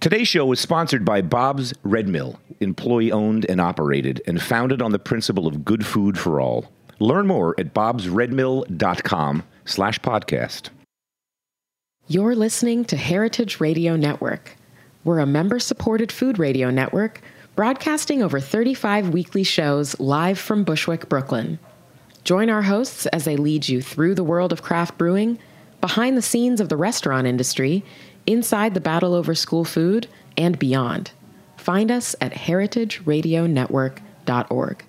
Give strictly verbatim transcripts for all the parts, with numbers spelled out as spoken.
Today's show is sponsored by Bob's Red Mill, employee-owned and operated, and founded on the principle of good food for all. Learn more at bobsredmill.com slash podcast. You're listening to Heritage Radio Network. We're a member-supported food radio network broadcasting over thirty-five weekly shows live from Bushwick, Brooklyn. Join our hosts as they lead you through the world of craft brewing, behind the scenes of the restaurant industry, inside the battle over school food, and beyond. Find us at heritage radio network dot org.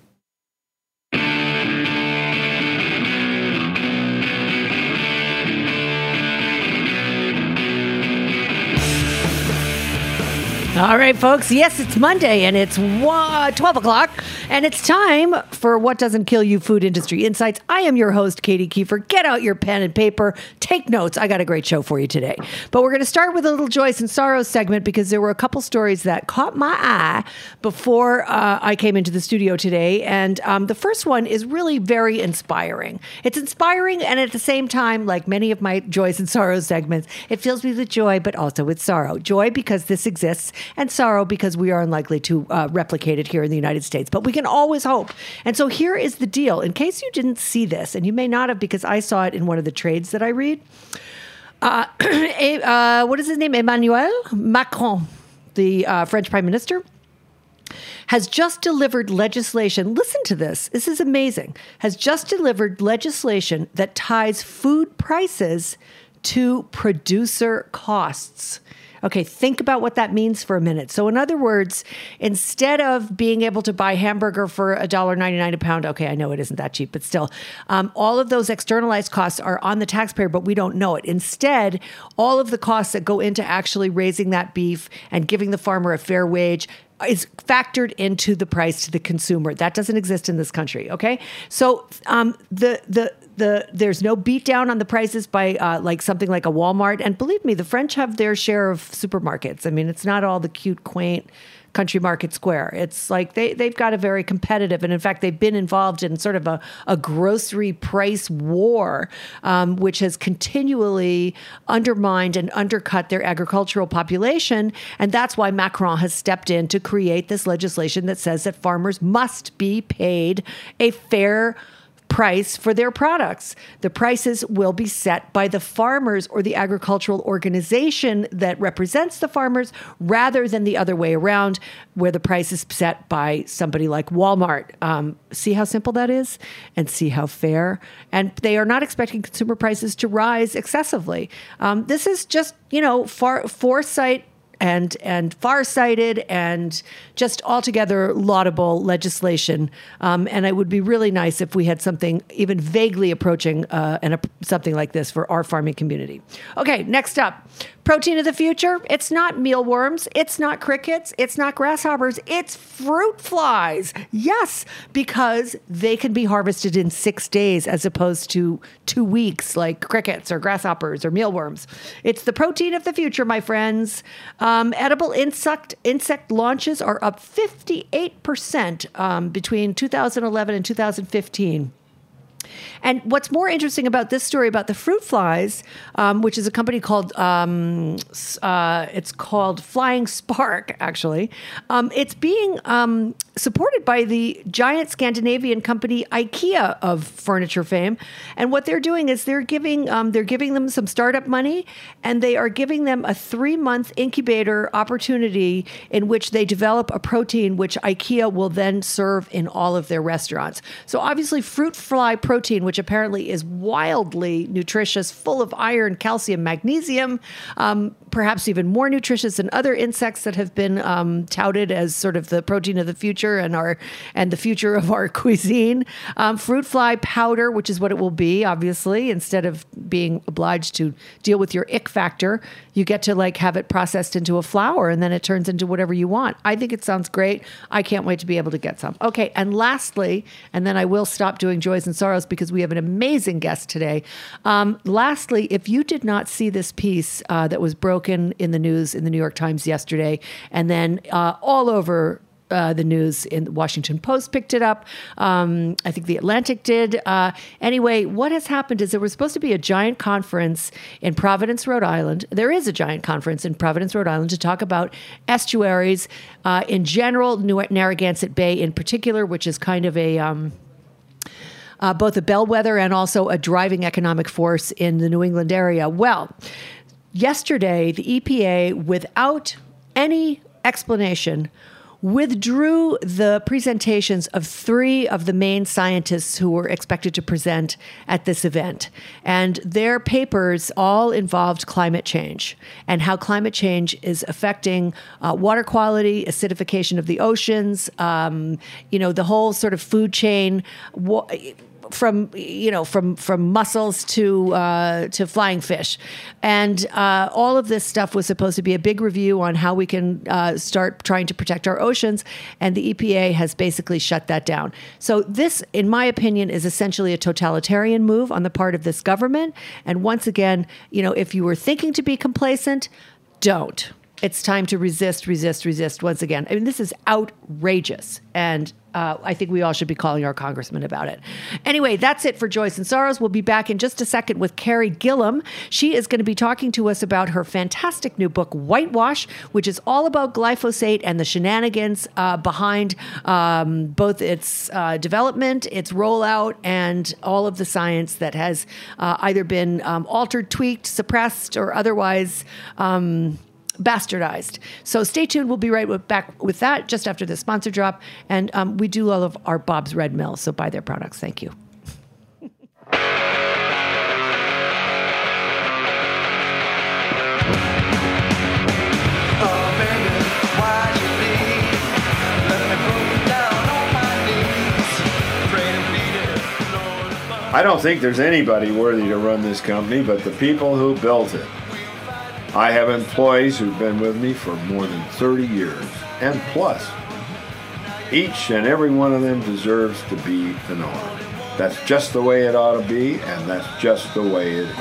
All right, folks. Yes, it's Monday, and it's twelve o'clock, and it's time for What Doesn't Kill You Food Industry Insights. I am your host, Katie Kiefer. Get out your pen and paper. Take notes. I got a great show for you today. But we're going to start with a little Joyce and Sorrows segment because there were a couple stories that caught my eye before uh, I came into the studio today. And um, the first one is really very inspiring. It's inspiring, and at the same time, like many of my Joyce and Sorrows segments, it fills me with joy, but also with sorrow. Joy because this exists, and sorrow because we are unlikely to uh, replicate it here in the United States. But we can always hope. And so here is the deal. In case you didn't see this, and you may not have because I saw it in one of the trades that I read, uh, uh, what is his name? Emmanuel Macron, the uh, French Prime Minister, has just delivered legislation. Listen to this. This is amazing. Has just delivered legislation that ties food prices to producer costs. Okay, think about what that means for a minute. So in other words, instead of being able to buy hamburger for one dollar and ninety-nine cents a pound, okay, I know it isn't that cheap, but still, um, all of those externalized costs are on the taxpayer, but we don't know it. Instead, all of the costs that go into actually raising that beef and giving the farmer a fair wage is factored into the price to the consumer. That doesn't exist in this country, okay? So um, the the the there's no beat down on the prices by uh, like something like a Walmart. And believe me, the French have their share of supermarkets. I mean, it's not all the cute, quaint Country Market Square. It's like they, they've got a very competitive, and in fact, they've been involved in sort of a, a grocery price war, um, which has continually undermined and undercut their agricultural population. And that's why Macron has stepped in to create this legislation that says that farmers must be paid a fair price for their products. The prices will be set by the farmers or the agricultural organization that represents the farmers rather than the other way around, where the price is set by somebody like Walmart. Um, see how simple that is and see how fair. And they are not expecting consumer prices to rise excessively. Um, this is just, you know, far, foresight and and farsighted and just altogether laudable legislation. Um, and it would be really nice if we had something even vaguely approaching uh, and a, something like this for our farming community. Okay, next up. Protein of the future, it's not mealworms, it's not crickets, it's not grasshoppers, it's fruit flies. Yes, because they can be harvested in six days as opposed to two weeks like crickets or grasshoppers or mealworms. It's the protein of the future, my friends. Um, edible insect insect launches are up fifty-eight percent um, between two thousand eleven and two thousand fifteen. And what's more interesting about this story about the fruit flies, um, which is a company called, um, uh, it's called Flying Spark, actually. Um, it's being um, supported by the giant Scandinavian company IKEA of furniture fame. And what they're doing is they're giving um, they're giving them some startup money, and they are giving them a three-month incubator opportunity in which they develop a protein which IKEA will then serve in all of their restaurants. So obviously, fruit fly protein, which apparently is wildly nutritious, full of iron, calcium, magnesium, um, perhaps even more nutritious than other insects that have been um, touted as sort of the protein of the future and our and the future of our cuisine. Um, fruit fly powder, which is what it will be, obviously, instead of being obliged to deal with your ick factor, you get to like have it processed into a flour and then it turns into whatever you want. I think it sounds great. I can't wait to be able to get some. Okay, and lastly, and then I will stop doing Joys and Sorrows because we have an amazing guest today. Um, lastly, if you did not see this piece uh, that was broken in the news in the New York Times yesterday, and then uh, all over uh, the news. In the Washington Post picked it up. Um, I think the Atlantic did. Uh, anyway, what has happened is there was supposed to be a giant conference in Providence, Rhode Island. There is a giant conference in Providence, Rhode Island to talk about estuaries uh, in general, Narragansett Bay in particular, which is kind of a... Um, Uh, both a bellwether and also a driving economic force in the New England area. Well, yesterday, the E P A, without any explanation, withdrew the presentations of three of the main scientists who were expected to present at this event. And their papers all involved climate change and how climate change is affecting uh, water quality, acidification of the oceans, um, you know, the whole sort of food chain. Wa- From you know from from mussels to uh, to flying fish, and uh, all of this stuff was supposed to be a big review on how we can uh, start trying to protect our oceans, and the E P A has basically shut that down. So this, in my opinion, is essentially a totalitarian move on the part of this government. And once again, you know, if you were thinking to be complacent, don't. It's time to resist, resist, resist once again. I mean, this is outrageous. And uh, I think we all should be calling our congressman about it. Anyway, that's it for Joyce and Sorrows. We'll be back in just a second with Carrie Gillam. She is going to be talking to us about her fantastic new book, Whitewash, which is all about glyphosate and the shenanigans uh, behind um, both its uh, development, its rollout, and all of the science that has uh, either been um, altered, tweaked, suppressed, or otherwise... Um, bastardized. So stay tuned. We'll be right with, back with that just after the sponsor drop. And um, we do love our Bob's Red Mill, so buy their products. Thank you. I don't think there's anybody worthy to run this company but the people who built it. I have employees who've been with me for more than thirty years, and plus. Each and every one of them deserves to be the norm. That's just the way it ought to be, and that's just the way it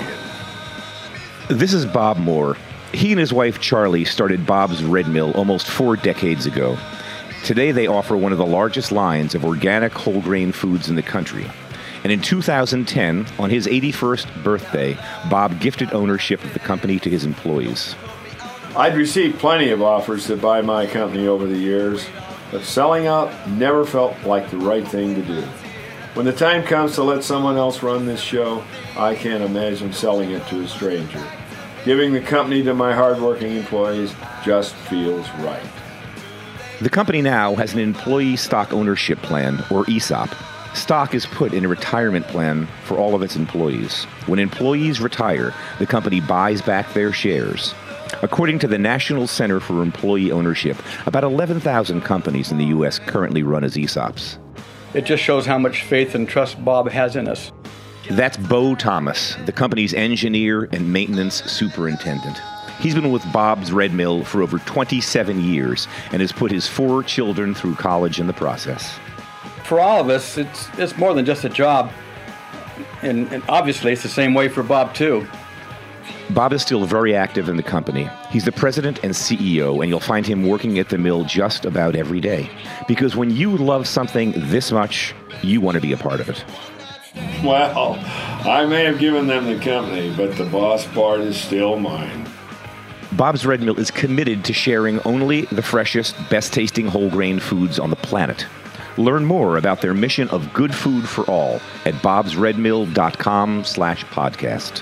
is. This is Bob Moore. He and his wife Charlie started Bob's Red Mill almost four decades ago. Today they offer one of the largest lines of organic whole grain foods in the country. And in two thousand ten, on his eighty-first birthday, Bob gifted ownership of the company to his employees. I'd received plenty of offers to buy my company over the years, but selling out never felt like the right thing to do. When the time comes to let someone else run this show, I can't imagine selling it to a stranger. Giving the company to my hardworking employees just feels right. The company now has an employee stock ownership plan, or E S O P. Stock is put in a retirement plan for all of its employees. When employees retire, the company buys back their shares. According to the National Center for Employee Ownership, about eleven thousand companies in the U S currently run as E S O Ps. It just shows how much faith and trust Bob has in us. That's Bo Thomas, the company's engineer and maintenance superintendent. He's been with Bob's Red Mill for over twenty-seven years and has put his four children through college in the process. For all of us, it's it's more than just a job. And, and obviously, it's the same way for Bob, too. Bob is still very active in the company. He's the president and C E O, and you'll find him working at the mill just about every day. Because when you love something this much, you want to be a part of it. Well, I may have given them the company, but the boss part is still mine. Bob's Red Mill is committed to sharing only the freshest, best-tasting whole grain foods on the planet. Learn more about their mission of good food for all at bobsredmill.com slash podcast.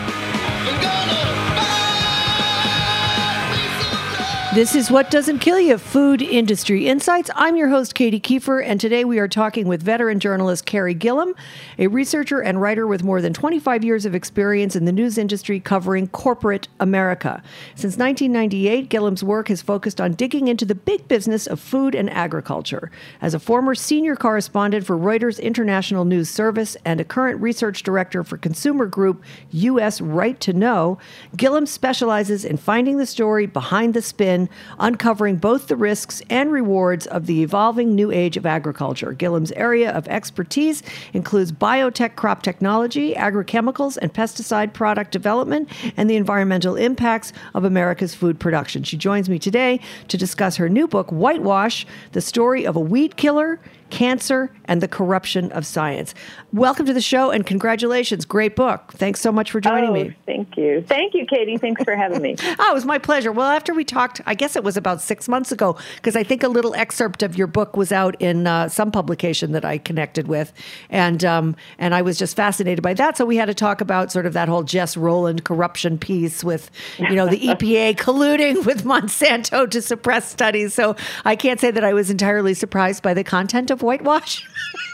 This is What Doesn't Kill You, Food Industry Insights. I'm your host, Katie Kiefer, and today we are talking with veteran journalist Carrie Gillam, a researcher and writer with more than twenty-five years of experience in the news industry covering corporate America. Since nineteen ninety-eight, Gillam's work has focused on digging into the big business of food and agriculture. As a former senior correspondent for Reuters International News Service and a current research director for consumer group U S Right to Know, Gillam specializes in finding the story behind the spin Gilligan, uncovering both the risks and rewards of the evolving new age of agriculture. Gilliam's area of expertise includes biotech crop technology, agrochemicals, and pesticide product development, and the environmental impacts of America's food production. She joins me today to discuss her new book, Whitewash, the story of a weed killer, cancer, and the corruption of science. Welcome to the show, and congratulations. Great book. Thanks so much for joining oh, me. Thank you. Thank you, Katie. Thanks for having me. Oh, it was my pleasure. Well, after we talked, I guess it was about six months ago, because I think a little excerpt of your book was out in uh, some publication that I connected with, and um, and I was just fascinated by that. So we had to talk about sort of that whole Jess Rowland corruption piece with, you know, the E P A colluding with Monsanto to suppress studies. So I can't say that I was entirely surprised by the content of Whitewash.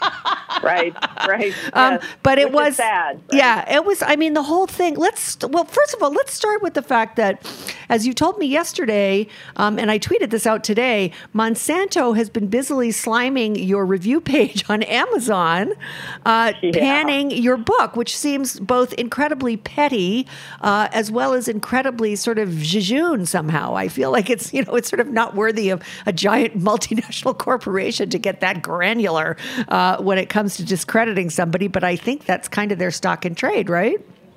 Right, right. Um, yes. but it Which was is sad. Right? Yeah, it was. I mean, the whole thing. Let's well, first of all, let's start with the fact that, as you told me yesterday, um, and I tweeted this out today, Monsanto has been busily sliming your review page on Amazon, uh, Yeah. panning your book, which seems both incredibly petty uh, as well as incredibly sort of jejune somehow. I feel like it's you know it's sort of not worthy of a giant multinational corporation to get that granular uh, when it comes to discrediting somebody, but I think that's kind of their stock in trade, right?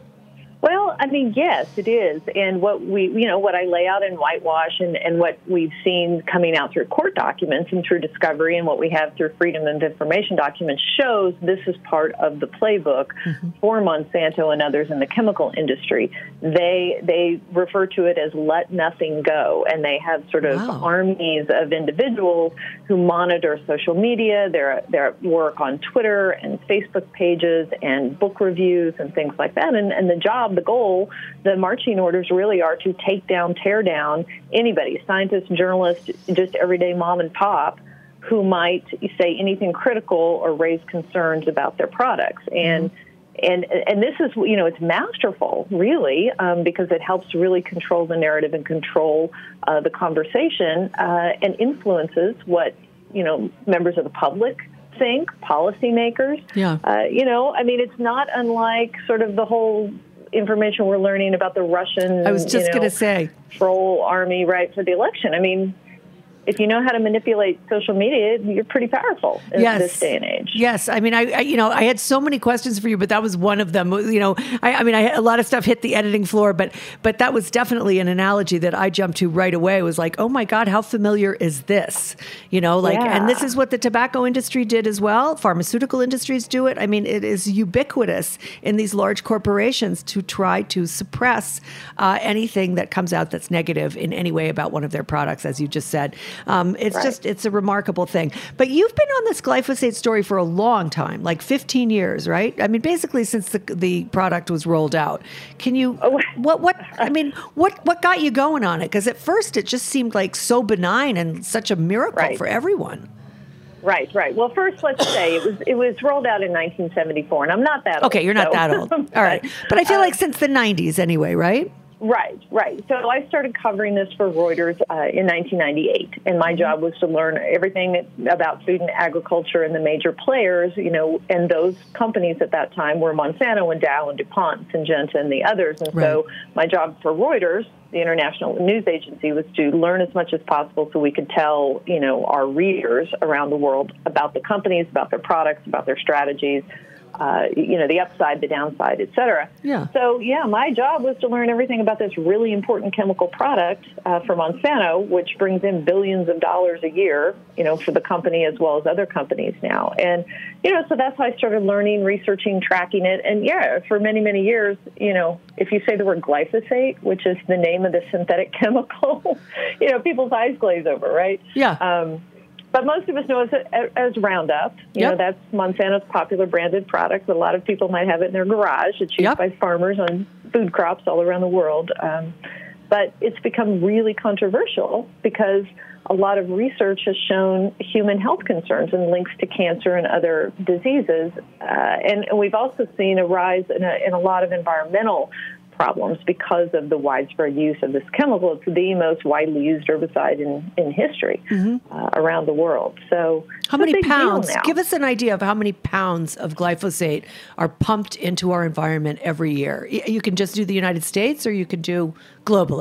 Well, I mean, yes, it is. And what we, you know, what I lay out in Whitewash and, and what we've seen coming out through court documents and through discovery and what we have through Freedom of Information documents shows this is part of the playbook mm-hmm. for Monsanto and others in the chemical industry. They they refer to it as let nothing go. And they have sort of wow. armies of individuals who monitor social media, their, their work on Twitter and Facebook pages and book reviews and things like that. And, and the job, the goal, the marching orders really are to take down, tear down anybody, scientists, journalists, just everyday mom and pop who might say anything critical or raise concerns about their products. And mm-hmm. and and this is, you know, it's masterful, really, um, because it helps really control the narrative and control uh, the conversation uh, and influences what, you know, members of the public think, policymakers. Yeah. Uh, you know, I mean, it's not unlike sort of the whole information we're learning about the Russian, I was just you know, going to say, troll army, right, for the election. I mean, if you know how to manipulate social media, you're pretty powerful in yes. this day and age. Yes. I mean, I, I, you know, I had so many questions for you, but that was one of them. You know, I, I mean, I, a lot of stuff hit the editing floor, but, but that was definitely an analogy that I jumped to right away. It was like, oh my God, how familiar is this? You know, like, yeah. and this is what the tobacco industry did as well. Pharmaceutical industries do it. I mean, it is ubiquitous in these large corporations to try to suppress uh, anything that comes out that's negative in any way about one of their products, as you just said. Um, it's right. just, it's a remarkable thing. But you've been on this glyphosate story for a long time, like fifteen years, right? I mean, basically since the the product was rolled out. Can you, oh. what, what, I mean, what, what got you going on it? Because at first it just seemed like so benign and such a miracle right. for everyone. Right, right. Well, first, let's say it was it was rolled out in nineteen seventy-four, and I'm not that old. Okay, you're not so. that old. All right. But I feel like since the nineties anyway, right? Right, right. So I started covering this for Reuters uh, in nineteen ninety-eight, and my job was to learn everything about food and agriculture and the major players, you know, and those companies at that time were Monsanto and Dow and DuPont, Syngenta and the others. And right. so my job for Reuters, the international news agency, was to learn as much as possible so we could tell, you know, our readers around the world about the companies, about their products, about their strategies, Uh, you know, the upside, the downside, et cetera. Yeah. So, yeah, my job was to learn everything about this really important chemical product uh, from Monsanto, which brings in billions of dollars a year, you know, for the company as well as other companies now. And, you know, so that's how I started learning, researching, tracking it. And, yeah, for many, many years, you know, if you say the word glyphosate, which is the name of the synthetic chemical, you know, people's eyes glaze over, right? Yeah. Um, But most of us know it as, as Roundup. You yep. know, that's Monsanto's popular branded product. A lot of people might have it in their garage. It's used yep. by farmers on food crops all around the world. Um, but it's become really controversial because a lot of research has shown human health concerns and links to cancer and other diseases. Uh, and, and we've also seen a rise in a, in a lot of environmental problems because of the widespread use of this chemical. It's the most widely used herbicide in, in history mm-hmm. uh, around the world. So, how many pounds? Give us an idea of how many pounds of glyphosate are pumped into our environment every year. You can just do the United States, or you can do globally.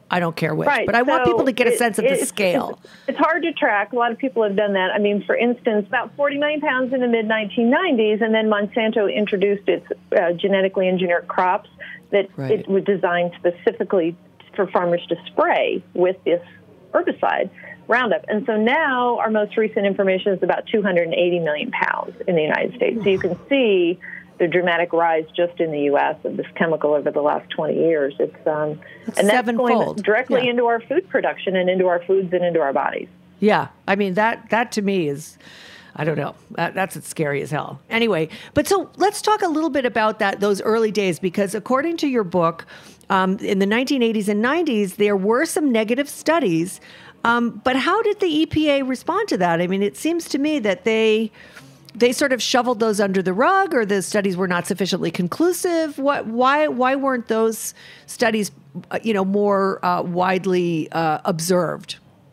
I don't care which. Right. But I want So people to get a it- sense of the it's- scale. It's, it's hard to track. A lot of people have done that. I mean, for instance, about forty million pounds in the mid nineteen nineties, and then Monsanto introduced its uh, genetically engineered crops that Right. it was designed specifically for farmers to spray with this herbicide, Roundup. And so now our most recent information is about two hundred eighty million pounds in the United States. So you can see the dramatic rise just in the U S of this chemical over the last twenty years. It's um, That's and that's going sevenfold. directly Yeah. into our food production and into our foods and into our bodies. Yeah, I mean that that to me is, I don't know, that, that's scary as hell. Anyway, but so let's talk a little bit about that those early days, because according to your book, um, in the nineteen eighties and nineties, there were some negative studies. Um, but how did the E P A respond to that? I mean, it seems to me that they they sort of shoveled those under the rug, or the studies were not sufficiently conclusive. What? Why? Why weren't those studies, uh, you know, more uh, widely uh, observed?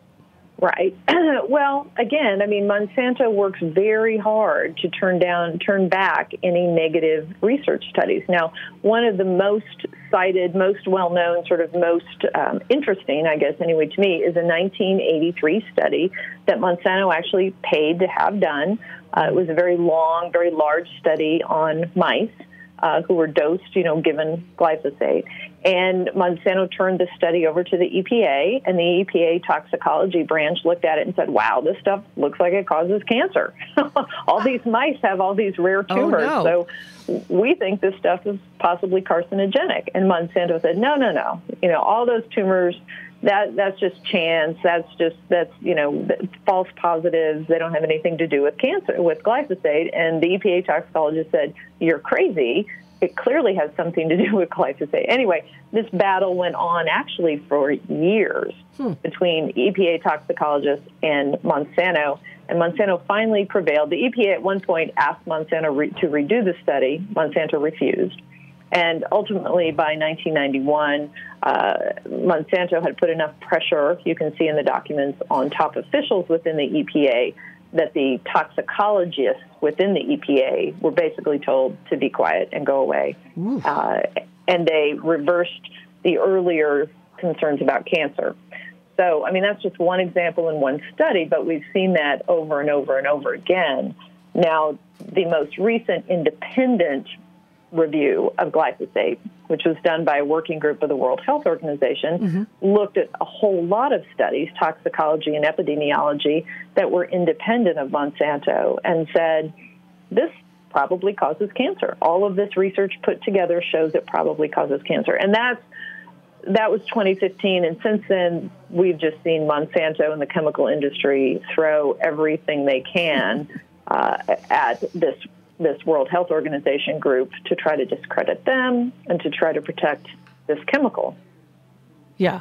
Right. Well, again, I mean, Monsanto works very hard to turn down, turn back any negative research studies. Now, one of the most cited, most well-known, sort of most um, interesting, I guess, anyway, to me, is a nineteen eighty-three study that Monsanto actually paid to have done. Uh, it was a very long, very large study on mice uh, who were dosed, you know, given glyphosate. And Monsanto turned the study over to the E P A, and the E P A toxicology branch looked at it and said, wow, this stuff looks like it causes cancer. All these mice have all these rare tumors. Oh, no. So we think this stuff is possibly carcinogenic. And Monsanto said, no, no, no. You know, all those tumors, that that's just chance. That's just, that's, you know, false positives. They don't have anything to do with cancer, with glyphosate. And the E P A toxicologist said, you're crazy. It clearly has something to do with glyphosate. Anyway, this battle went on actually for years hmm. between E P A toxicologists and Monsanto, and Monsanto finally prevailed. The E P A at one point asked Monsanto re- to redo the study. Monsanto refused. And ultimately, by nineteen ninety-one, uh, Monsanto had put enough pressure, you can see in the documents, on top officials within the E P A that the toxicologists within the E P A were basically told to be quiet and go away. Uh, and they reversed the earlier concerns about cancer. So, I mean, that's just one example in one study, but we've seen that over and over and over again. Now, the most recent independent review of glyphosate, which was done by a working group of the World Health Organization, mm-hmm. looked at a whole lot of studies, toxicology and epidemiology, that were independent of Monsanto, and said, this probably causes cancer. All of this research put together shows it probably causes cancer. And that's that was twenty fifteen, and since then, we've just seen Monsanto and the chemical industry throw everything they can uh, at this this World Health Organization group to try to discredit them and to try to protect this chemical. Yeah.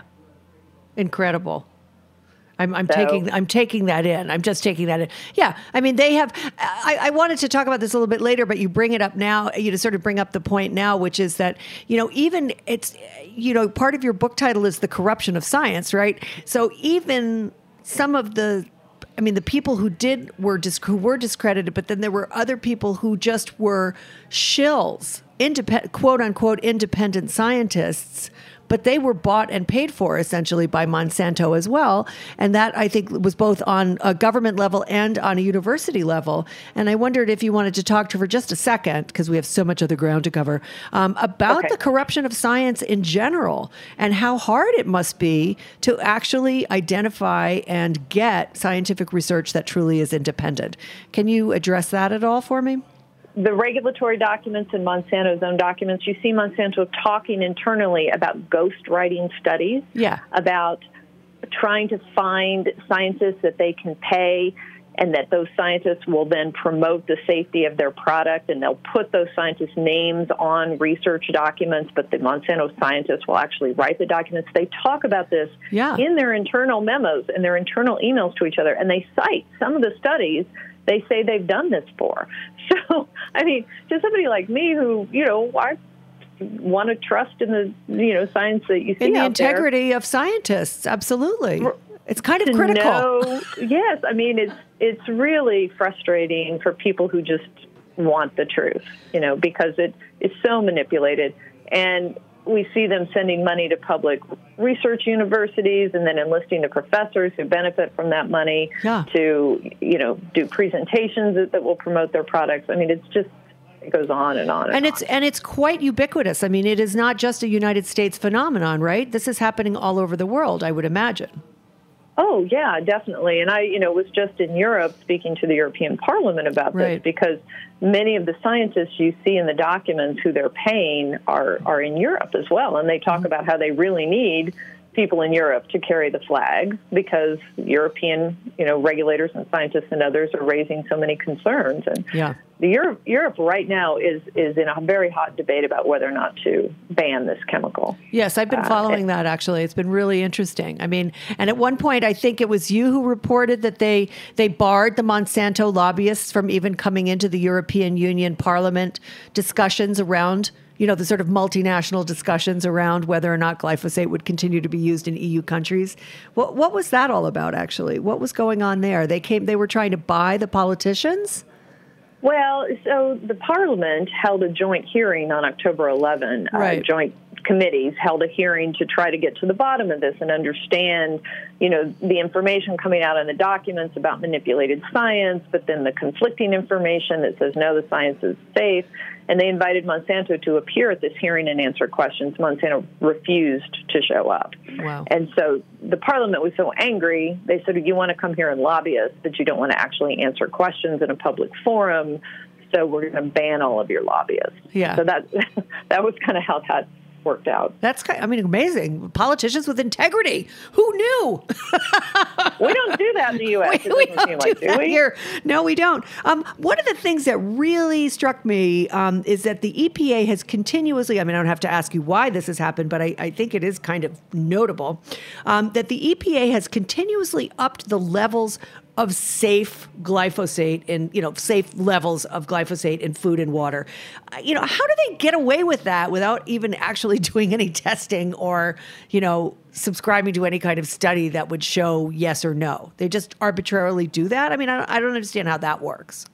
Incredible. I'm, I'm So- taking I'm taking that in. I'm just taking that in. Yeah. I mean, they have, I, I wanted to talk about this a little bit later, but you bring it up now, you to sort of bring up the point now, which is that, you know, even it's, you know, part of your book title is The Corruption of Science, right? So even some of the, I mean, the people who did were dis- who were discredited, but then there were other people who just were shills, independent, quote unquote, independent scientists, but they were bought and paid for essentially by Monsanto as well. And that, I think, was both on a government level and on a university level. And I wondered if you wanted to talk to her for just a second, because we have so much other ground to cover, um, about Okay. the corruption of science in general and how hard it must be to actually identify and get scientific research that truly is independent. Can you address that at all for me? The regulatory documents and Monsanto's own documents, you see Monsanto talking internally about ghostwriting studies, Yeah. about trying to find scientists that they can pay, and that those scientists will then promote the safety of their product, and they'll put those scientists' names on research documents, but the Monsanto scientists will actually write the documents. They talk about this Yeah. in their internal memos and their internal emails to each other, and they cite some of the studies they say they've done this for. So, I mean, to somebody like me who, you know, I want to trust in the, you know, science that you see In the out integrity of scientists, absolutely. It's kind of to critical. know- yes, I mean, it's it's really frustrating for people who just want the truth, you know, because it is so manipulated. And we see them sending money to public research universities and then enlisting the professors who benefit from that money Yeah. to, you know, do presentations that, that will promote their products. I mean, it's just, it goes on and on. And, And it's on. and it's quite ubiquitous. I mean, it is not just a United States phenomenon, right? This is happening all over the world, I would imagine. Oh, yeah, definitely. And I, you know, was just in Europe speaking to the European Parliament about this Right. because many of the scientists you see in the documents who they're paying are, are in Europe as well. And they talk Mm-hmm. about how they really need people in Europe to carry the flag because European, you know, regulators and scientists and others are raising so many concerns. And Yeah. the Europe, Europe right now is, is in a very hot debate about whether or not to ban this chemical. Yes, I've been Uh, following that, actually. It's been really interesting. I mean, and at one point, I think it was you who reported that they, they barred the Monsanto lobbyists from even coming into the European Union Parliament discussions around, you know, the sort of multinational discussions around whether or not glyphosate would continue to be used in E U countries. What, what was that all about, actually? What was going on there? They came, they were trying to buy the politicians? Well, so the Parliament held a joint hearing on October eleventh. Right. Uh, joint committees held a hearing to try to get to the bottom of this and understand, you know, the information coming out in the documents about manipulated science, but then the conflicting information that says, no, the science is safe. And they invited Monsanto to appear at this hearing and answer questions. Monsanto refused to show up. Wow. And so the Parliament was so angry, they said, you want to come here and lobby us, but you don't want to actually answer questions in a public forum, so we're going to ban all of your lobbyists. Yeah. So that, that was kind of how that worked out. That's kind I mean, amazing. Politicians with integrity. Who knew? We don't do that in the U S. We, It we doesn't don't seem do like, do that we? here. No, we don't. Um, one of the things that really struck me um, is that the E P A has continuously, I mean, I don't have to ask you why this has happened, but I, I think it is kind of notable, um, that the E P A has continuously upped the levels of safe glyphosate in, you know, safe levels of glyphosate in food and water. Uh, you know, how do they get away with that without even actually doing any testing or, you know, subscribing to any kind of study that would show yes or no? They just arbitrarily do that? I mean, I don't, I don't understand how that works.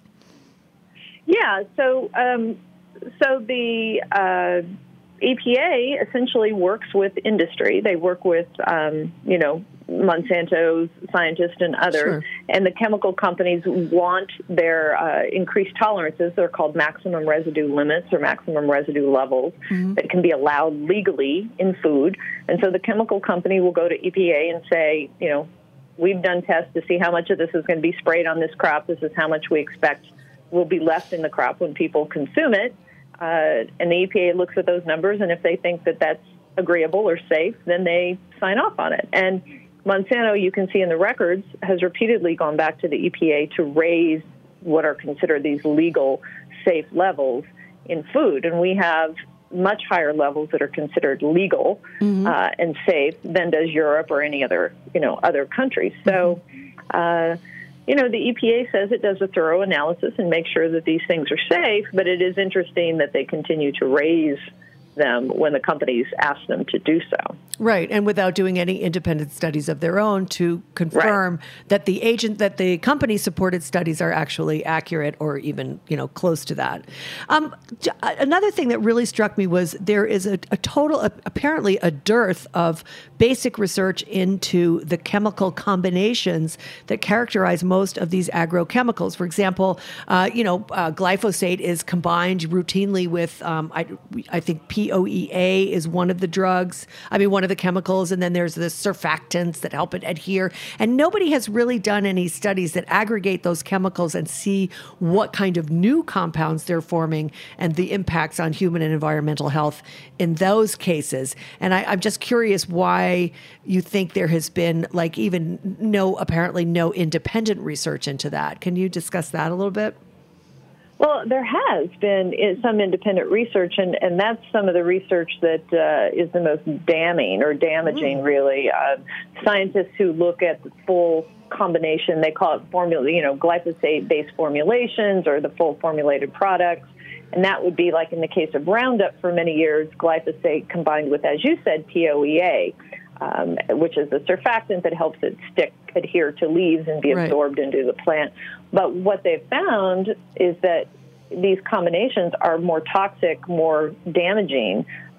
Yeah, so um, so the uh, E P A essentially works with industry. They work with, um, you know, Monsanto's scientists and others, Sure. and the chemical companies want their uh, increased tolerances. They're called maximum residue limits or maximum residue levels Mm-hmm. that can be allowed legally in food. And so the chemical company will go to E P A and say, you know, we've done tests to see how much of this is going to be sprayed on this crop. This is how much we expect will be left in the crop when people consume it. Uh, and the E P A looks at those numbers, and if they think that that's agreeable or safe, then they sign off on it. And Monsanto, you can see in the records, has repeatedly gone back to the E P A to raise what are considered these legal safe levels in food. And we have much higher levels that are considered legal mm-hmm. uh, and safe than does Europe or any other, you know, other countries. So, uh, you know, the E P A says it does a thorough analysis and makes sure that these things are safe, but it is interesting that they continue to raise them when the companies ask them to do so. Right, and without doing any independent studies of their own to confirm right. that the agent, that the company-supported studies are actually accurate or even, you know, close to that. Um, another thing that really struck me was there is a, a total, apparently a dearth of basic research into the chemical combinations that characterize most of these agrochemicals. For example, uh, you know, uh, glyphosate is combined routinely with, um, I, I think, P O E A is one of the drugs. I mean, one of the chemicals, and then there's the surfactants that help it adhere. And nobody has really done any studies that aggregate those chemicals and see what kind of new compounds they're forming and the impacts on human and environmental health in those cases. And I, I'm just curious why you think there has been, like, even no, apparently no independent research into that. Can you discuss that a little bit? Well, there has been some independent research, and, and that's some of the research that uh, is the most damning or damaging, mm. really. Uh, scientists who look at the full combination, they call it formula, you know, glyphosate-based formulations or the full formulated products, and that would be like in the case of Roundup for many years, glyphosate combined with, as you said, P O E A, um, which is a surfactant that helps it stick, adhere to leaves and be absorbed right. into the plant. But what they've found is that these combinations are more toxic, more damaging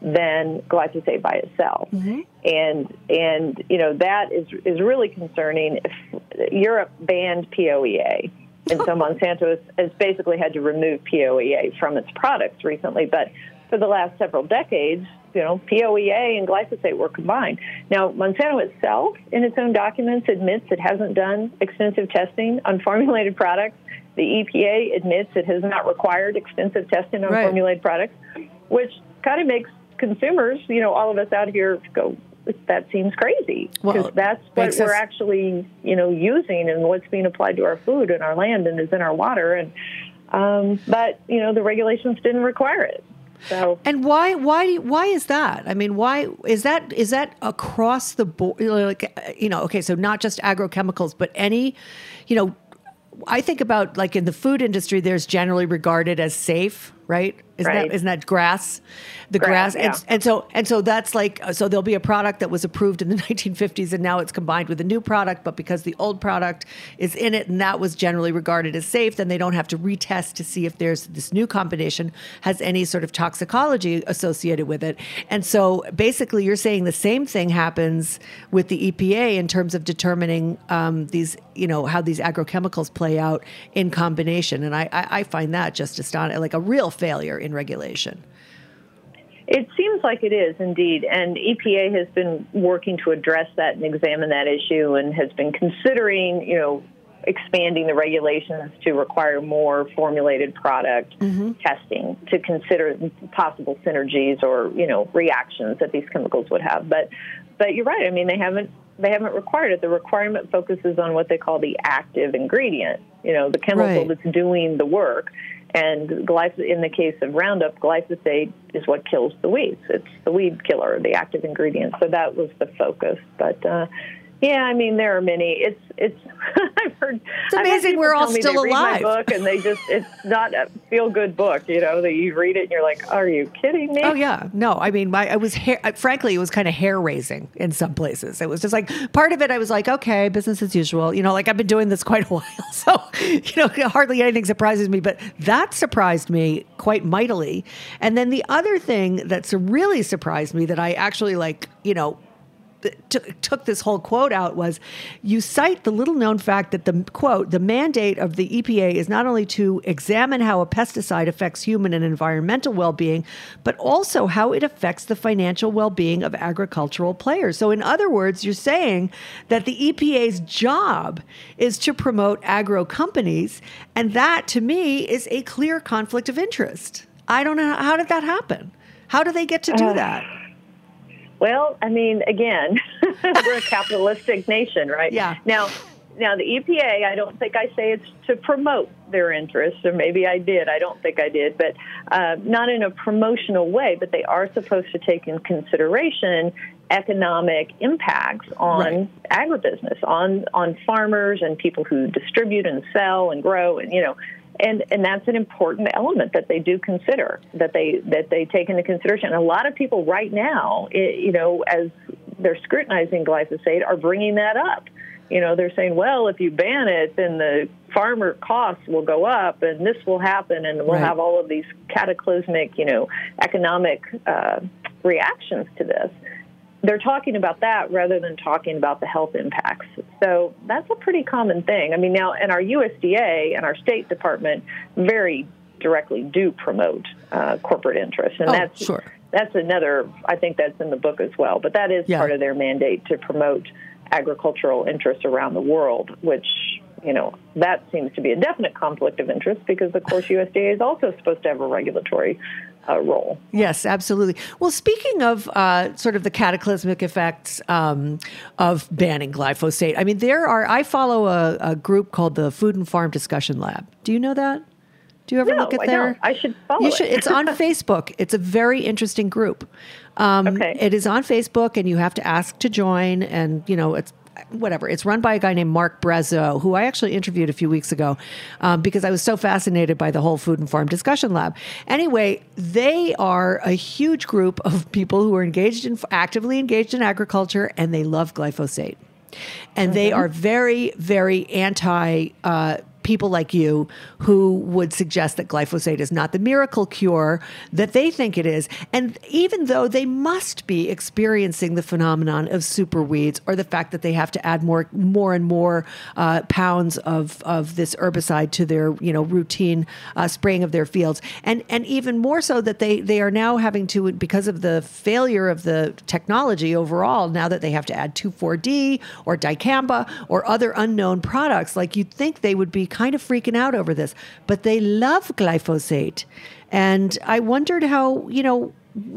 than glyphosate by itself. Mm-hmm. And, and you know, that is is really concerning. If Europe banned P O E A, and so Monsanto has, has basically had to remove P O E A from its products recently. But for the last several decades, you know, P O E A and glyphosate were combined. Now, Monsanto itself, in its own documents, admits it hasn't done extensive testing on formulated products. The E P A admits it has not required extensive testing on right. formulated products, which kind of makes consumers, you know, all of us out here go, that seems crazy, because well, that's what we're us- actually, you know, using and what's being applied to our food and our land and is in our water. And um, but you know, the regulations didn't require it. So and why why why is that? I mean, why is that? Is that across the board? Like, you know, okay, so not just agrochemicals, but any, you know. I think about, like, in the food industry, there's generally regarded as safe, right? Isn't right. that isn't that grass? The grass, grass and, and so and so that's like so there'll be a product that was approved in the nineteen fifties and now it's combined with a new product, but because the old product is in it and that was generally regarded as safe, then they don't have to retest to see if there's this new combination has any sort of toxicology associated with it. And so basically, you're saying the same thing happens with the E P A in terms of determining um, these, you know, how these agrochemicals play out in combination. And I, I, I find that just astonishing, like a real failure in regulation. It seems like it is, indeed. And E P A has been working to address that and examine that issue and has been considering, you know, expanding the regulations to require more formulated product mm-hmm. testing to consider possible synergies or, you know, reactions that these chemicals would have. But but you're right. I mean, they haven't they haven't required it. The requirement focuses on what they call the active ingredient, you know, the chemical right. that's doing the work. And glyphosate, in the case of Roundup, glyphosate is what kills the weeds. It's the weed killer, the active ingredient. So that was the focus. But uh, yeah, I mean, there are many. It's it's. I've heard. It's amazing we're all still alive. alive. Read my book, and they just—it's not a feel-good book. You know, that you read it and you're like, "Are you kidding me?" Oh yeah, no. I mean, my I was hair, frankly, it was kind of hair-raising in some places. It was just like part of it. I was like, okay, business as usual. You know, like I've been doing this quite a while, so you know, hardly anything surprises me. But that surprised me quite mightily. And then the other thing that's really surprised me that I actually like, you know. T- took this whole quote out was you cite the little known fact that the quote, the mandate of the E P A is not only to examine how a pesticide affects human and environmental well-being, but also how it affects the financial well-being of agricultural players. So in other words, you're saying that the E P A's job is to promote agro companies. And that to me is a clear conflict of interest. I don't know. How did that happen? How do they get to do uh. that? Well, I mean, again, we're a capitalistic nation, right? Yeah. Now, now the E P A, I don't think I say it's to promote their interests, or maybe I did. I don't think I did, but uh, not in a promotional way. But they are supposed to take in consideration economic impacts on right. agribusiness, on on farmers and people who distribute and sell and grow, and you know. And and that's an important element that they do consider, that they that they take into consideration. And a lot of people right now, it, you know, as they're scrutinizing glyphosate, are bringing that up. You know, they're saying, well, if you ban it, then the farmer costs will go up, and this will happen, and we'll right. have all of these cataclysmic, you know, economic uh, reactions to this. They're talking about that rather than talking about the health impacts. So that's a pretty common thing. I mean, now, and our U S D A and our State Department very directly do promote uh, corporate interests. And oh, that's sure. that's another, I think that's in the book as well. But that is yeah. part of their mandate to promote agricultural interests around the world, which, you know, that seems to be a definite conflict of interest because, of course, U S D A is also supposed to have a regulatory uh, role. Yes, absolutely. Well, speaking of uh, sort of the cataclysmic effects um, of banning glyphosate, I mean, there are, I follow a, a group called the Food and Farm Discussion Lab. Do you know that? Do you ever no, look at I their? Don't. I should follow you it. should, it's on Facebook. It's a very interesting group. Um, okay. It is on Facebook, and you have to ask to join, and, you know, it's whatever. It's run by a guy named Mark Brezzo, who I actually interviewed a few weeks ago um, because I was so fascinated by the whole Food and Farm Discussion Lab. Anyway, they are a huge group of people who are engaged in, actively engaged in agriculture, and they love glyphosate. And mm-hmm. they are very, very anti uh, people like you who would suggest that glyphosate is not the miracle cure that they think it is. And even though they must be experiencing the phenomenon of super weeds, or the fact that they have to add more, more and more uh, pounds of, of this herbicide to their, you know, routine uh, spraying of their fields. And, and even more so that they, they are now having to, because of the failure of the technology overall, now that they have to add two four D or dicamba or other unknown products, like you'd think they would be kind of freaking out over this, but they love glyphosate. And I wondered how, you know,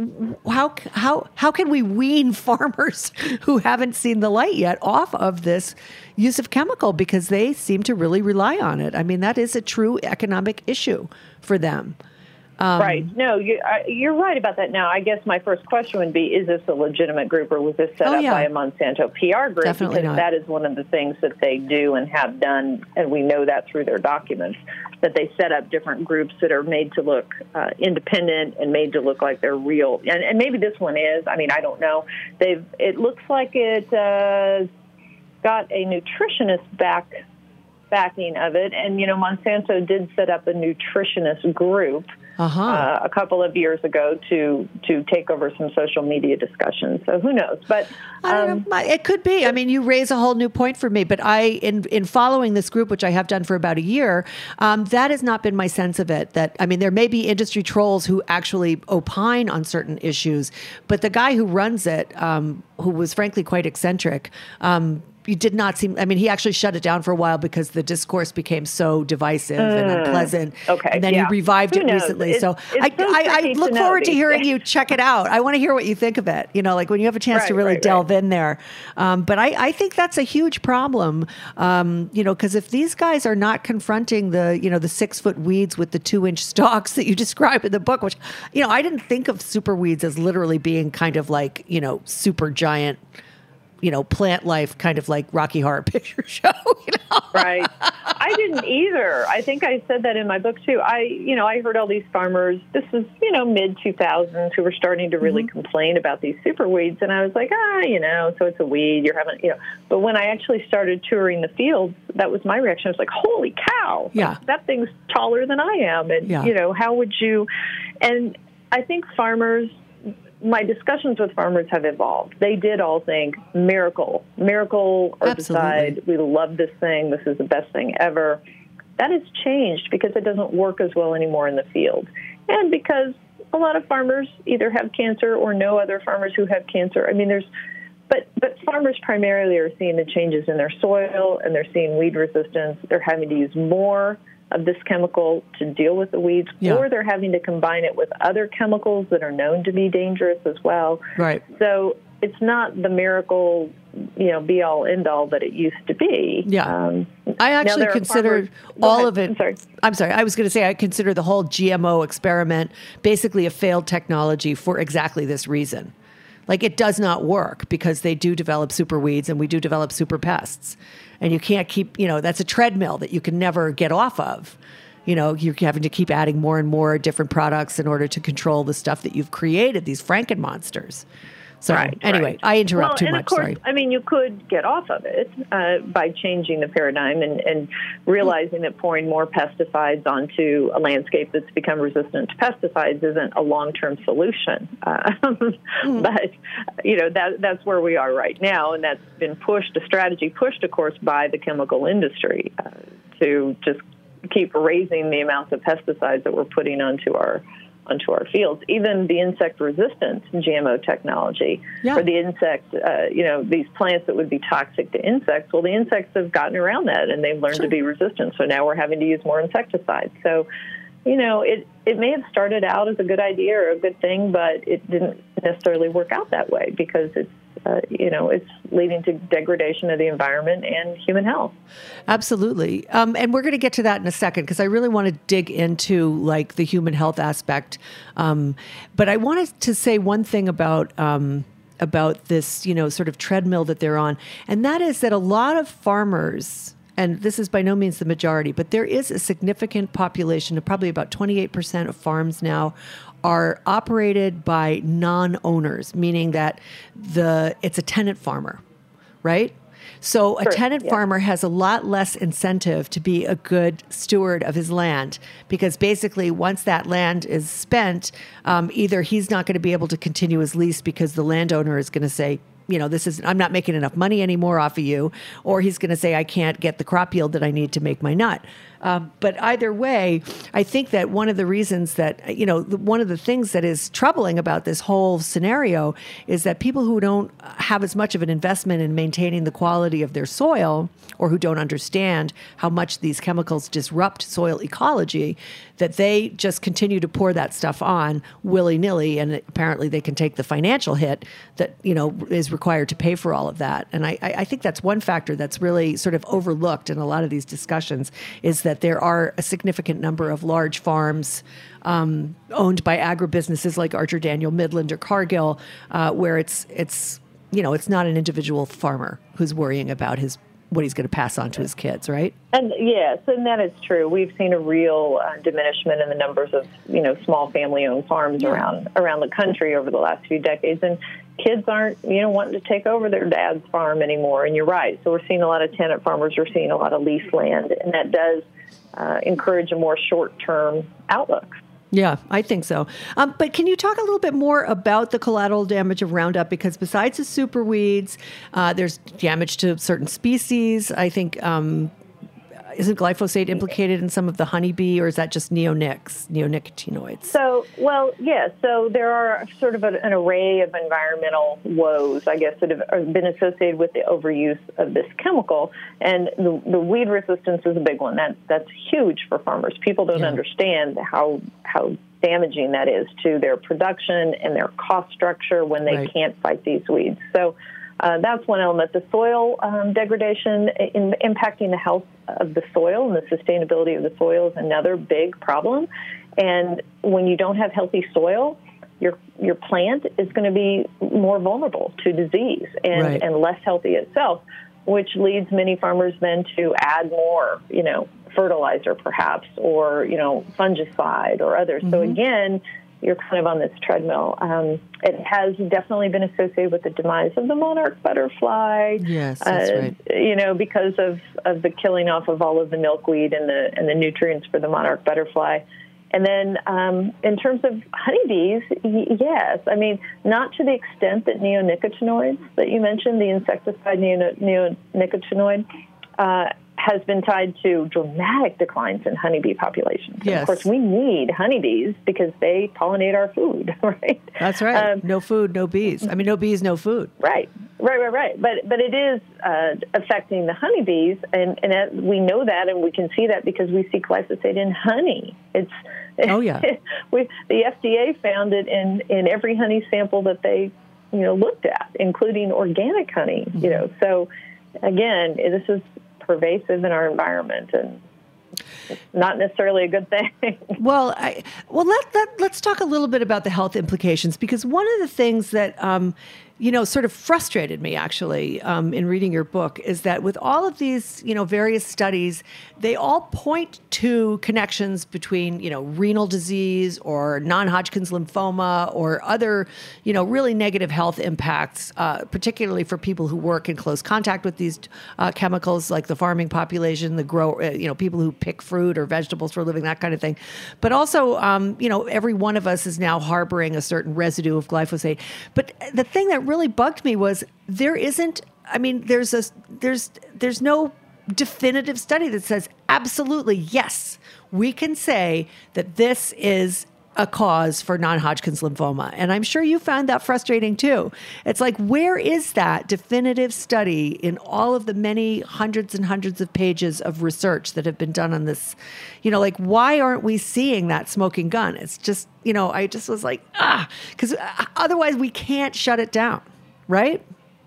how how how can we wean farmers who haven't seen the light yet off of this use of chemical, because they seem to really rely on it. I mean, that is a true economic issue for them. Um, right. No, you, uh, you're right about that. Now, I guess my first question would be, is this a legitimate group, or was this set Oh, up yeah. by a Monsanto P R group? Definitely because not. that is one of the things that they do and have done, and we know that through their documents, that they set up different groups that are made to look uh, independent and made to look like they're real. And, and maybe this one is. I mean, I don't know. They've. It looks like it uh, got a nutritionist back backing of it. And, you know, Monsanto did set up a nutritionist group Uh-huh. uh, a couple of years ago to to take over some social media discussions. So who knows? But I don't um, know. My- It could be. I mean, you raise a whole new point for me. But I, in in following this group, which I have done for about a year, um, that has not been my sense of it. That I mean, there may be industry trolls who actually opine on certain issues, but the guy who runs it, um, who was frankly quite eccentric. Um, He did not seem, I mean, he actually shut it down for a while because the discourse became so divisive and unpleasant. okay, And then yeah. he revived Who it knows? recently. It's- so it's I, so I, I tricky to look know forward to these hearing days. you check it out. I want to hear what you think of it. You know, like when you have a chance to Right, really right, delve right. in there. Um, but I, I think that's a huge problem, um, you know, because if these guys are not confronting the, you know, the six foot weeds with the two inch stalks that you describe in the book, which, you know, I didn't think of super weeds as literally being kind of like, you know, super giant, you know, plant life, kind of like Rocky Horror Picture Show, you know? Right. I didn't either. I think I said that in my book too. I, you know, I heard all these farmers, this was, you know, mid two thousands, who were starting to really mm-hmm. complain about these super weeds. And I was like, ah, you know, so it's a weed, you're having, you know, but when I actually started touring the fields, that was my reaction. I was like, holy cow, yeah. that thing's taller than I am. And, yeah. you know, how would you, and I think farmers, my discussions with farmers have evolved. They did all think miracle, miracle herbicide. Absolutely. We love this thing. This is the best thing ever. That has changed because it doesn't work as well anymore in the field. And because a lot of farmers either have cancer or know other farmers who have cancer. I mean, there's, but, but farmers primarily are seeing the changes in their soil, and they're seeing weed resistance. They're having to use more of this chemical to deal with the weeds, yeah. or they're having to combine it with other chemicals that are known to be dangerous as well. Right. So it's not the miracle, you know, be all end all that it used to be. Yeah. Um, I actually consider all ahead. of it. I'm sorry. I'm sorry. I was going to say I consider the whole G M O experiment basically a failed technology for exactly this reason. Like, it does not work because they do develop super weeds and we do develop super pests. And you can't keep, you know, that's a treadmill that you can never get off of. You know, you're having to keep adding more and more different products in order to control the stuff that you've created, these Frankenmonsters. So right, anyway, right. I interrupt well, too and much. Of course, sorry. I mean, you could get off of it uh, by changing the paradigm and, and realizing that pouring more pesticides onto a landscape that's become resistant to pesticides isn't a long-term solution. Uh, mm. But, you know, that that's where we are right now, and that's been pushed, a strategy pushed, of course, by the chemical industry uh, to just keep raising the amounts of pesticides that we're putting onto our onto our fields. Even the insect-resistant G M O technology, yeah. or the insect, uh, you know, these plants that would be toxic to insects, well, the insects have gotten around that, and they've learned sure. to be resistant. So now we're having to use more insecticides. So, you know, it, it may have started out as a good idea or a good thing, but it didn't necessarily work out that way because it's, uh, you know, it's leading to degradation of the environment and human health. Absolutely. Um, and we're going to get to that in a second because I really want to dig into like the human health aspect. Um, but I wanted to say one thing about um, about this, you know, sort of treadmill that they're on. And that is that a lot of farmers, and this is by no means the majority, but there is a significant population of probably about twenty-eight percent of farms now are operated by non-owners, meaning that the it's a tenant farmer, right? So a Sure, tenant yeah. farmer has a lot less incentive to be a good steward of his land, because basically once that land is spent, um, either he's not going to be able to continue his lease because the landowner is going to say, you know, this is, I'm not making enough money anymore off of you, or he's going to say, I can't get the crop yield that I need to make my nut. Um, but either way, I think that one of the reasons that, you know, the, one of the things that is troubling about this whole scenario is that people who don't have as much of an investment in maintaining the quality of their soil, or who don't understand how much these chemicals disrupt soil ecology, that they just continue to pour that stuff on willy-nilly, and apparently they can take the financial hit that, you know, is required to pay for all of that. And I, I think that's one factor that's really sort of overlooked in a lot of these discussions, is that there are a significant number of large farms um, owned by agribusinesses like Archer Daniel Midland or Cargill, uh, where it's it's you know it's not an individual farmer who's worrying about his what he's going to pass on to his kids, right? And yes, and that is true. We've seen a real uh, diminishment in the numbers of, you know, small family-owned farms Yeah. around around the country over the last few decades. And kids aren't, you know, wanting to take over their dad's farm anymore. And you're right. So we're seeing a lot of tenant farmers. We're seeing a lot of lease land, and that does uh, encourage a more short-term outlook. Yeah, I think so. Um, but can you talk a little bit more about the collateral damage of Roundup? Because besides the super weeds, uh, there's damage to certain species. I think, um, isn't glyphosate implicated in some of the honeybee, or is that just neonics, neonicotinoids? So, well, yes. So there are sort of a, an array of environmental woes, I guess, that have, have been associated with the overuse of this chemical. And the, the weed resistance is a big one. That that's huge for farmers. People don't Yeah. understand how how damaging that is to their production and their cost structure when they Right. can't fight these weeds. So uh, that's one element. The soil um, degradation in, impacting the health of the soil and the sustainability of the soil is another big problem. And when you don't have healthy soil, your your plant is going to be more vulnerable to disease and, Right. and less healthy itself, which leads many farmers then to add more, you know, fertilizer perhaps, or, you know, fungicide or others. So again, you're kind of on this treadmill. Um, it has definitely been associated with the demise of the monarch butterfly. Yes, that's uh, right. You know, because of, of the killing off of all of the milkweed and the and the nutrients for the monarch butterfly. And then um, in terms of honeybees, y- yes. I mean, not to the extent that neonicotinoids that you mentioned, the insecticide neo- neonicotinoid, uh, has been tied to dramatic declines in honeybee populations. And Yes. of course, we need honeybees because they pollinate our food, right? That's right. Um, no food, no bees. I mean, no bees, no food. Right, right, right, right. But but it is uh, affecting the honeybees, and and that, we know that, and we can see that because we see glyphosate in honey. It's Oh, yeah. we, the F D A found it in in every honey sample that they you know looked at, including organic honey. Mm-hmm. You know, so again, this is pervasive in our environment, and it's not necessarily a good thing. Well, I, well, let, let, let's talk a little bit about the health implications, because one of the things that, um, you know, sort of frustrated me actually um, in reading your book is that with all of these, you know, various studies, they all point to connections between, you know, renal disease or non-Hodgkin's lymphoma or other, you know, really negative health impacts, uh, particularly for people who work in close contact with these uh, chemicals, like the farming population, the grow, uh, you know, people who pick fruit or vegetables for a living, that kind of thing. But also, um, you know, every one of us is now harboring a certain residue of glyphosate. But the thing that really bugged me was there isn't, I mean, there's a, there's, there's no definitive study that says absolutely, yes, we can say that this is a cause for non-Hodgkin's lymphoma. And I'm sure you found that frustrating too. It's like, where is that definitive study in all of the many hundreds and hundreds of pages of research that have been done on this? You know, like, why aren't we seeing that smoking gun? It's just, you know, I just was like, ah, because otherwise we can't shut it down, right?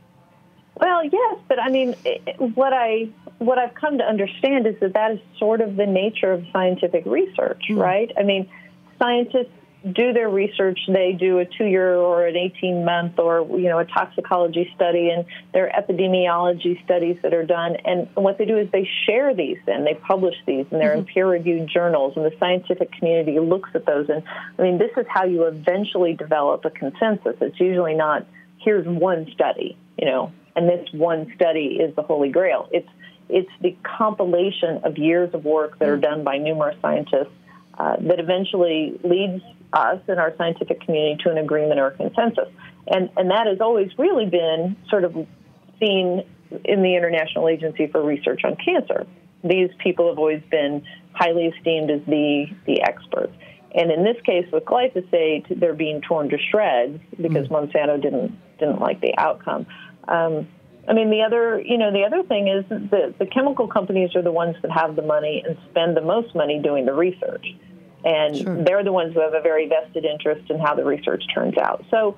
Well, yes, but I mean, it, what I what I've come to understand is that that is sort of the nature of scientific research, mm. right? I mean, scientists do their research. They do a two-year or an eighteen-month or, you know, a toxicology study, and there are epidemiology studies that are done. And what they do is they share these, and they publish these, and they're mm-hmm. in peer-reviewed journals, and the scientific community looks at those. And, I mean, this is how you eventually develop a consensus. It's usually not, here's one study, you know, and this one study is the Holy Grail. It's it's the compilation of years of work that are done by numerous scientists uh, that eventually leads us and our scientific community to an agreement or a consensus. And and that has always really been sort of seen in the International Agency for Research on Cancer. These people have always been highly esteemed as the, the experts. And in this case with glyphosate, they're being torn to shreds because mm. Monsanto didn't didn't like the outcome. Um, I mean, the other, you know, the other thing is that the chemical companies are the ones that have the money and spend the most money doing the research. And sure. they're the ones who have a very vested interest in how the research turns out. So,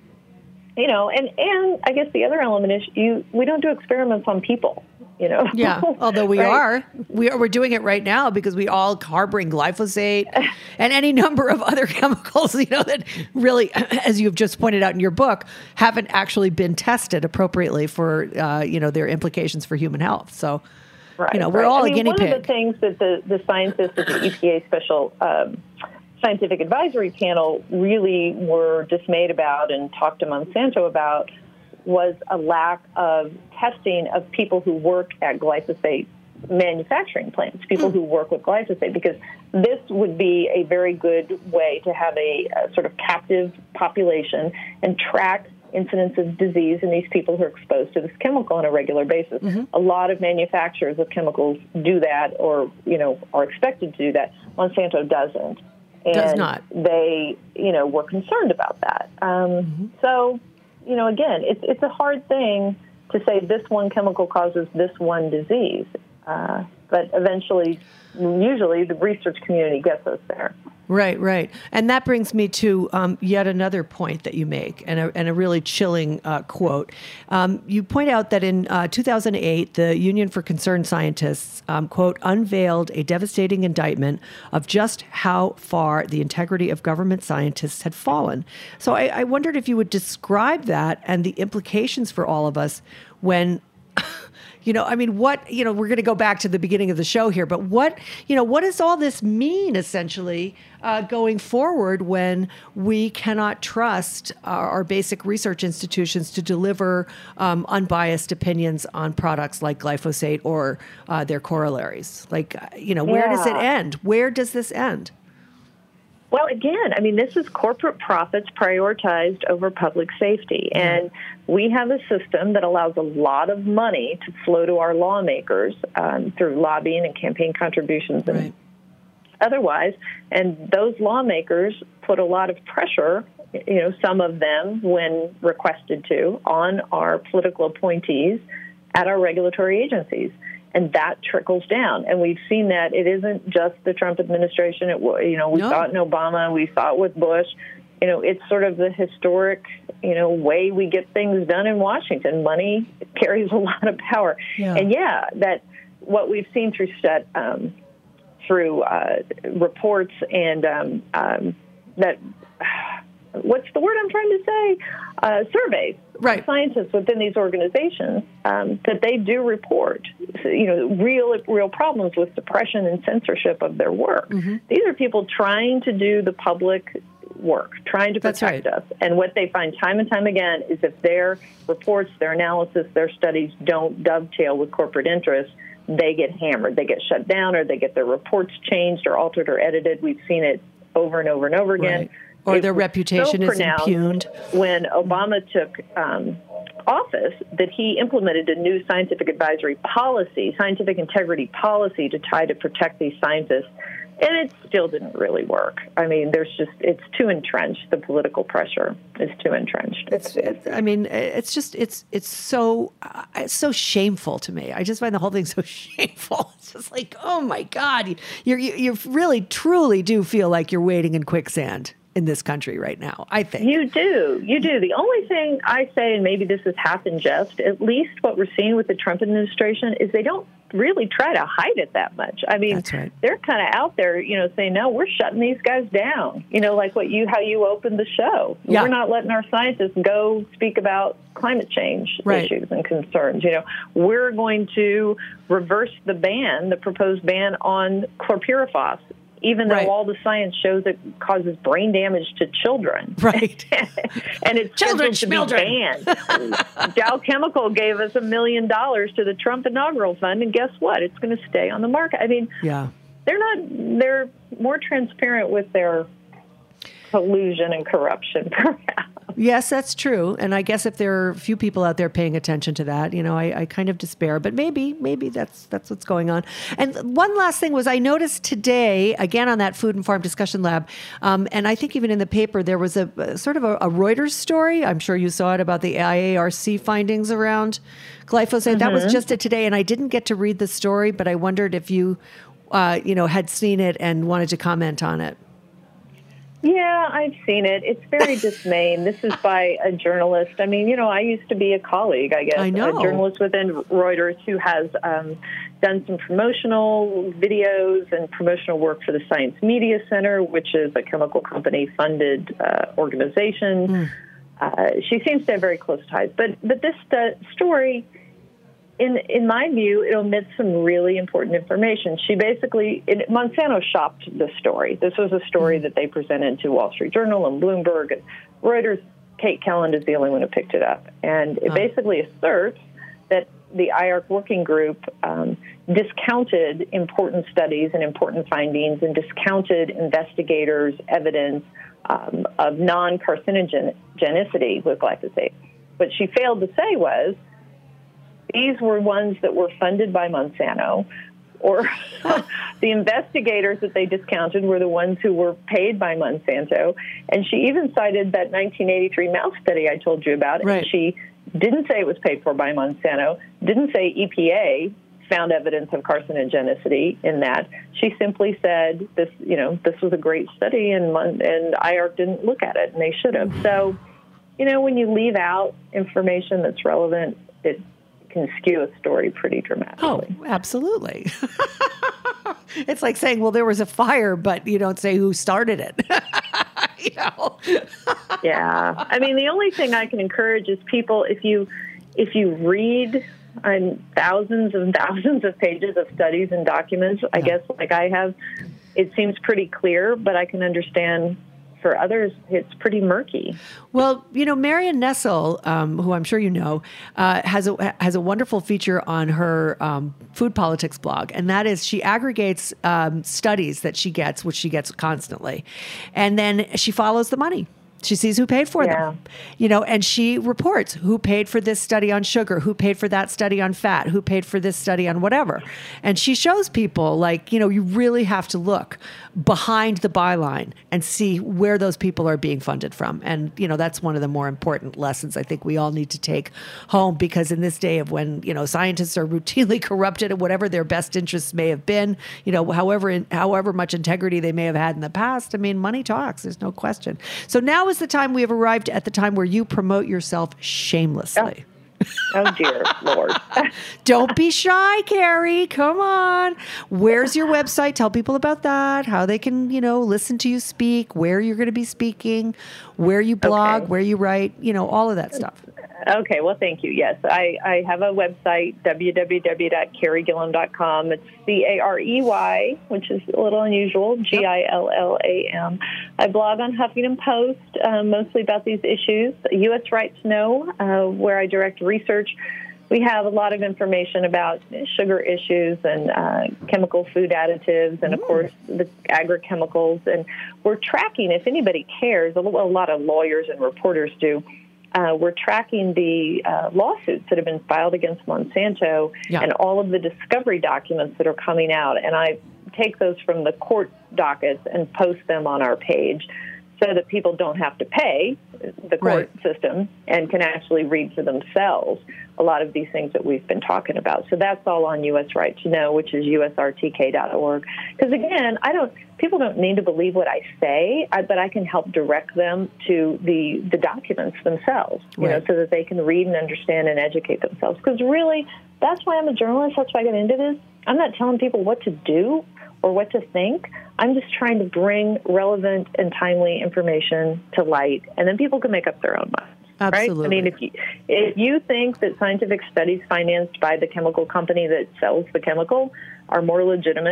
you know, and, and I guess the other element is you we don't do experiments on people, you know. Yeah, although we right? are. We are. We're doing it right now because we all harboring glyphosate and any number of other chemicals, you know, that really, as you've just pointed out in your book, haven't actually been tested appropriately for, uh, you know, their implications for human health. So, right, you know, we're right. all I mean, a guinea one pig. One of the things that the, the scientists at the E P A Special um, Scientific Advisory Panel really were dismayed about and talked to Monsanto about was a lack of testing of people who work at glyphosate manufacturing plants, people who work with glyphosate, because this would be a very good way to have a, a sort of captive population and track incidence of disease in these people who are exposed to this chemical on a regular basis. Mm-hmm. A lot of manufacturers of chemicals do that or, you know, are expected to do that. Monsanto doesn't. And Does not. They, you know, were concerned about that. Um, mm-hmm. So, you know, again, it's it's a hard thing to say this one chemical causes this one disease. Uh, but eventually, usually, the research community gets us there. Right, right. And that brings me to um, yet another point that you make, and a, and a really chilling uh, quote. Um, you point out that in uh, two thousand eight, the Union for Concerned Scientists, um, quote, unveiled a devastating indictment of just how far the integrity of government scientists had fallen. So I, I wondered if you would describe that and the implications for all of us when... You know, I mean, what, you know, we're going to go back to the beginning of the show here, but what, you know, what does all this mean essentially uh, going forward when we cannot trust our, our basic research institutions to deliver um, unbiased opinions on products like glyphosate or uh, their corollaries? Like, you know, where yeah. does it end? Where does this end? Well, again, I mean, this is corporate profits prioritized over public safety. And we have a system that allows a lot of money to flow to our lawmakers um, through lobbying and campaign contributions and right. otherwise. And those lawmakers put a lot of pressure, you know, some of them, when requested to, on our political appointees at our regulatory agencies. And that trickles down. And we've seen that it isn't just the Trump administration. It, you know, we no. saw it in Obama. We saw it with Bush. You know, it's sort of the historic, you know, way we get things done in Washington. Money carries a lot of power. Yeah. And, yeah, that what we've seen through set, um, through uh, reports and um, um, that, what's the word I'm trying to say? Uh, surveys. Right. Scientists within these organizations um, that they do report, you know, real real problems with suppression and censorship of their work. Mm-hmm. These are people trying to do the public work, trying to protect right. us. And what they find time and time again is if their reports, their analysis, their studies don't dovetail with corporate interests, they get hammered. They get shut down, or they get their reports changed or altered or edited. We've seen it over and over and over again. Right. Or it their reputation so is impugned. When Obama took um, office, that he implemented a new scientific advisory policy, scientific integrity policy, to try to protect these scientists. And it still didn't really work. I mean, there's just, it's too entrenched. The political pressure is too entrenched. It's, it's I mean, it's just, it's, it's so, uh, it's so shameful to me. I just find the whole thing so shameful. It's just like, oh my God, you, you, you really, truly do feel like you're wading in quicksand in this country right now, I think. You do. You do. The only thing I say, and maybe this is half in jest, at least what we're seeing with the Trump administration is they don't really try to hide it that much. I mean, That's right. they're kind of out there, you know, saying, no, we're shutting these guys down. You know, like what you, how you opened the show. Yeah. We're not letting our scientists go speak about climate change right. issues and concerns. You know, we're going to reverse the ban, the proposed ban on chlorpyrifos even though Right. all the science shows it causes brain damage to children. Right. And it's Children, scheduled to be banned. Dow Chemical gave us a million dollars to the Trump inaugural fund, and guess what? It's going to stay on the market. I mean, Yeah. they're not, they're more transparent with their collusion and corruption, perhaps. Yes, that's true. And I guess if there are a few people out there paying attention to that, you know, I, I kind of despair. But maybe, maybe that's that's what's going on. And one last thing was I noticed today, again on that Food and Farm Discussion Lab, um, and I think even in the paper, there was a, a sort of a, a Reuters story. I'm sure you saw it about the I A R C findings around glyphosate. Mm-hmm. That was just it today. And I didn't get to read the story, but I wondered if you, uh, you know, had seen it and wanted to comment on it. Yeah, I've seen it. It's very dismaying. This is by a journalist. I mean, you know, I used to be a colleague, I guess, I know. a journalist within Reuters who has um, done some promotional videos and promotional work for the Science Media Center, which is a chemical company-funded uh, organization. Mm. Uh, she seems to have very close ties. But but this uh, story, in in my view, it omits some really important information. She basically, it, Monsanto shopped the story. This was a story that they presented to Wall Street Journal and Bloomberg and Reuters. Kate Kelland is the only one who picked it up. And it basically asserts that the I A R C working group um, discounted important studies and important findings and discounted investigators' evidence um, of non-carcinogenicity with glyphosate. What she failed to say was, these were ones that were funded by Monsanto, or the investigators that they discounted were the ones who were paid by Monsanto. And she even cited that nineteen eighty-three mouse study I told you about. Right. And she didn't say it was paid for by Monsanto, didn't say E P A found evidence of carcinogenicity in that. She simply said this, you know, this was a great study, and and I A R C didn't look at it, and they should have. So, you know, when you leave out information that's relevant, it can skew a story pretty dramatically. Oh, absolutely. It's like saying, well, there was a fire, but you don't say who started it. You know? Yeah. I mean, the only thing I can encourage is people, if you if you read um, thousands and thousands of pages of studies and documents, I guess like I have, it seems pretty clear, but I can understand for others, it's pretty murky. Well, you know, Marion Nestle, um, who I'm sure you know, uh, has a has a wonderful feature on her um, food politics blog, and that is she aggregates um, studies that she gets, which she gets constantly, and then she follows the money. She sees who paid for Yeah. them, you know, and she reports who paid for this study on sugar, who paid for that study on fat, who paid for this study on whatever. And she shows people, like, you know, you really have to look behind the byline and see where those people are being funded from. And, you know, that's one of the more important lessons I think we all need to take home, because in this day of when, you know, scientists are routinely corrupted at whatever their best interests may have been, you know, however, in, however much integrity they may have had in the past, I mean, money talks, there's no question. So now is the time we have arrived at the time where you promote yourself shamelessly. Oh, oh dear Lord. Don't be shy, Carrie. Come on. Where's your website? Tell people about that, how they can, you know, listen to you speak, where you're going to be speaking, where you blog, Okay. where you write, you know, all of that stuff. Okay, well, thank you. Yes, I, I have a website, w w w dot carey gillam dot com. It's C A R E Y, which is a little unusual, G I L L A M. I blog on Huffington Post, uh, mostly about these issues. U S Right to Know, uh, where I direct research. We have a lot of information about sugar issues and uh, chemical food additives and, of course, the agrochemicals. And we're tracking, if anybody cares, a lot of lawyers and reporters do, Uh, we're tracking the uh, lawsuits that have been filed against Monsanto Yeah. and all of the discovery documents that are coming out. And I take those from the court dockets and post them on our page so that people don't have to pay the court Right. system and can actually read for themselves a lot of these things that we've been talking about. So that's all on U S Right to Know, which is U S R T K dot org. Because, again, I don't people don't need to believe what I say, I, but I can help direct them to the, the documents themselves, you Right. know, so that they can read and understand and educate themselves. Because really, that's why I'm a journalist. That's why I got into this. I'm not telling people what to do or what to think. I'm just trying to bring relevant and timely information to light, and then people can make up their own minds. Absolutely. Right? I mean, if you, if you think that scientific studies financed by the chemical company that sells the chemical are more legitimate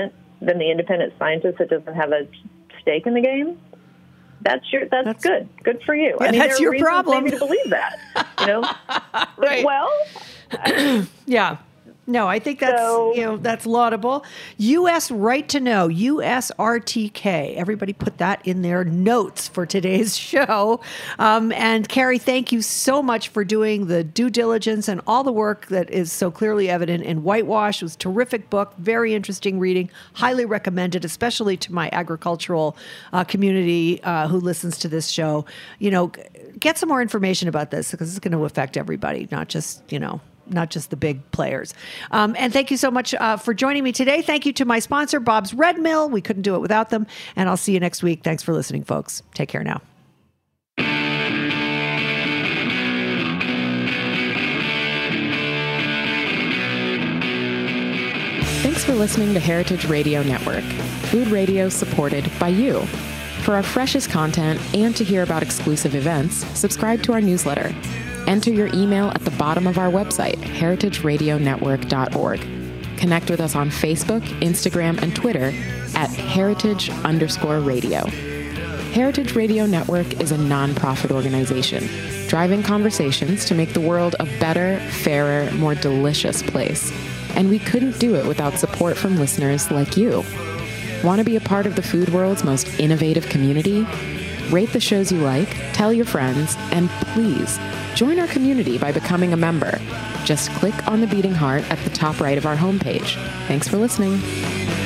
than the independent scientist that doesn't have a stake in the game, that's your that's, that's good. Good for you. Yeah, I mean, that's there are your problem. maybe to believe that. You know, right. Well, I, yeah. No, I think that's So- you know that's laudable. U S Right to Know, U S R T K. Everybody put that in their notes for today's show. Um, and Carrie, thank you so much for doing the due diligence and all the work that is so clearly evident in Whitewash. It was a terrific book, very interesting reading, highly recommended, especially to my agricultural uh, community uh, who listens to this show. You know, g- get some more information about this because it's going to affect everybody, not just you know. not just the big players. Um, and thank you so much uh, for joining me today. Thank you to my sponsor, Bob's Red Mill. We couldn't do it without them. And I'll see you next week. Thanks for listening, folks. Take care now. Thanks for listening to Heritage Radio Network, food radio supported by you. For our freshest content and to hear about exclusive events, subscribe to our newsletter. Enter your email at the bottom of our website, heritage radio network dot org. Connect with us on Facebook, Instagram, and Twitter at heritage underscore radio. Heritage Radio Network is a nonprofit organization driving conversations to make the world a better, fairer, more delicious place. And we couldn't do it without support from listeners like you. Want to be a part of the food world's most innovative community? Rate the shows you like, tell your friends, and please join our community by becoming a member. Just click on the beating heart at the top right of our homepage. Thanks for listening.